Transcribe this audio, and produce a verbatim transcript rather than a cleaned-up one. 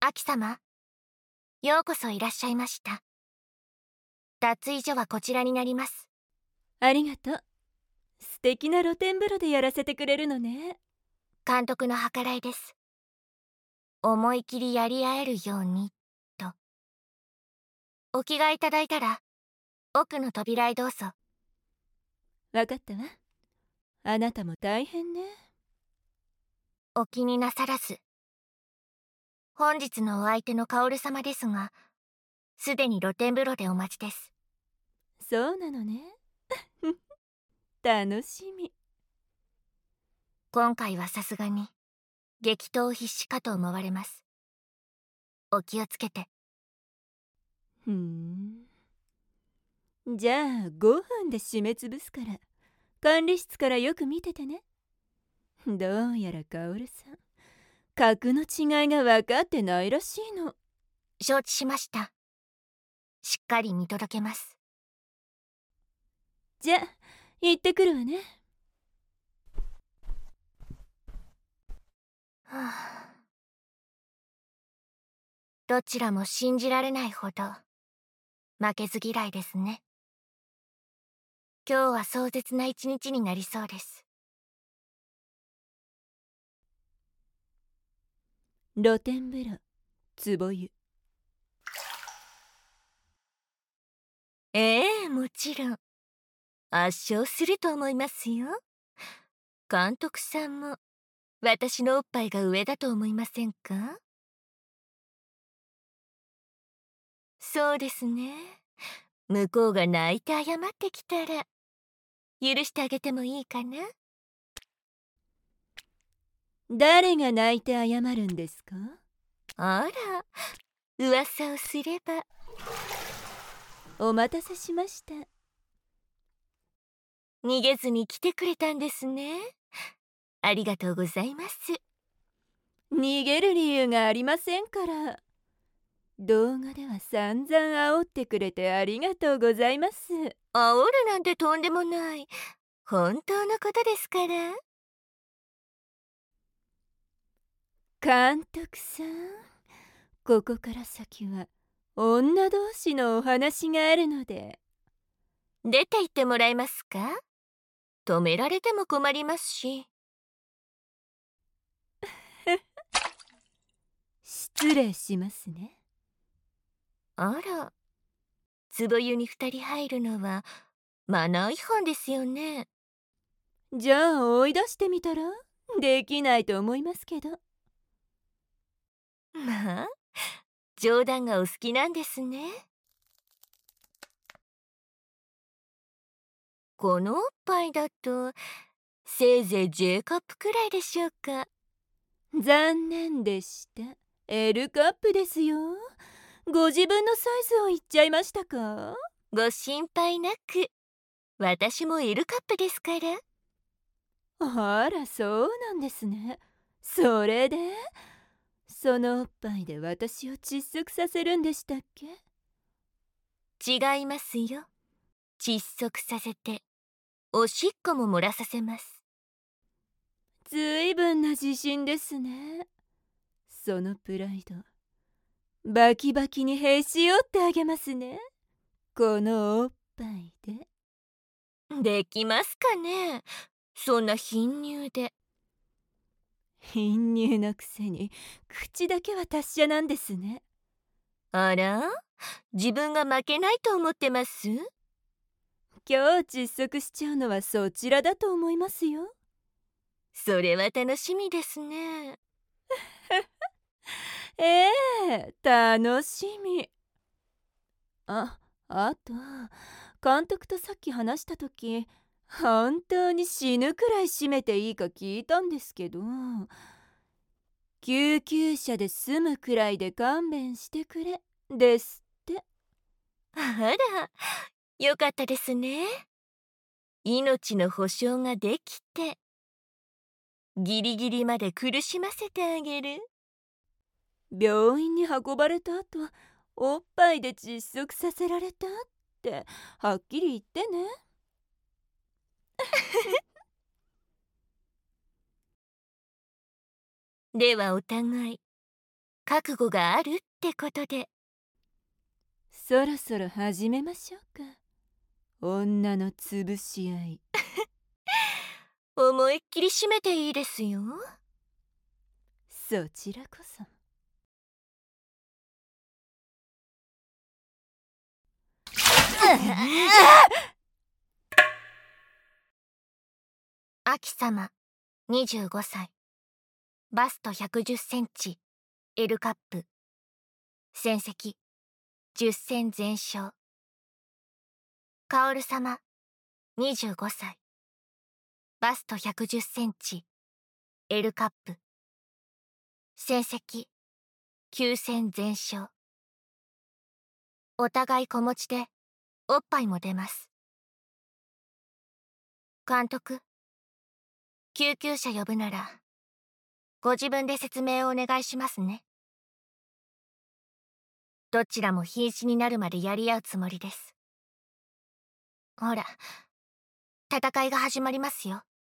アキ様、ようこそいらっしゃいました。脱衣所はこちらになります。 ありがとう。素敵な露天風呂でやらせてくれるのね。 監督の計らいです。思い切りやり合えるように、と。お着替えいただいたら、奥の扉へどうぞ。 わかったわ。あなたも大変ね。 お気になさらず。本日のお相手の薫様ですが、すでに露天風呂でお待ちです。 そうなのね。楽しみ。 今回はさすがに、激闘必至かと思われます。お気をつけて。 ふん。じゃあごふんで締めつぶすから、管理室からよく見ててね。どうやら薫さん、格の違いが分かってないらしいの。 承知しました。しっかり見届けます。 じゃあ行ってくるわね。 はあ、どちらも信じられないほど負けず嫌いですね。今日は壮絶な一日になりそうです。 露天風呂、壺湯。 ええ、もちろん圧勝すると思いますよ。監督さんも私のおっぱいが上だと思いませんか？そうですね。向こうが泣いて謝ってきたら許してあげてもいいかな。 誰が泣いて謝るんですか？ あら、噂をすれば。 お待たせしました。 逃げずに来てくれたんですね。ありがとうございます。 逃げる理由がありませんから。動画では散々煽ってくれてありがとうございます。 煽るなんてとんでもない。本当のことですから。 監督さん、ここから先は女同士のお話があるので。 出て行ってもらえますか？止められても困りますし。 失礼しますね。 あら、壺湯に二人入るのはマナー違反ですよね。 じゃあ追い出してみたら？できないと思いますけど。 まあ、冗談がお好きなんですね。このおっぱいだとせいぜい J カップくらいでしょうか。 残念でした。エル カップですよ。ご自分のサイズを言っちゃいましたか？ ご心配なく。私も L カップですから。 あら、そうなんですね。それでそのおっぱいで私を窒息させるんでしたっけ？ 違いますよ。窒息させておしっこも漏らさせます。 ずいぶんな自信ですね。そのプライドバキバキにへし折ってあげますね。このおっぱいで。 できますかね、そんな貧乳で。 貧乳のくせに口だけは達者なんですね。 あら、自分が負けないと思ってます？ 今日窒息しちゃうのはそちらだと思いますよ。 それは楽しみですね。 ええ、楽しみ。あ、あと、監督とさっき話した時、本当に死ぬくらい締めていいか聞いたんですけど、救急車で済むくらいで勘弁してくれですって。 あら、よかったですね。命の保証ができて、ギリギリまで苦しませてあげる。 病院に運ばれた後、おっぱいで窒息させられたってはっきり言ってね。 ではお互い覚悟があるってことで。 そろそろ始めましょうか。女の潰し合い。 思いっきり締めていいですよ。 そちらこそ。 アキ様にじゅうごさい、バストひゃくじゅっセンチ、 L カップ、戦績じゅっ戦全勝。カオル様にじゅうごさい、バストひゃくじゅっセンチ、 L カップ、戦績きゅう戦全勝。お互い子持ちでおっぱいも出ます。監督、救急車呼ぶならご自分で説明をお願いしますね。どちらも瀕死になるまでやり合うつもりです。ほら、戦いが始まりますよ。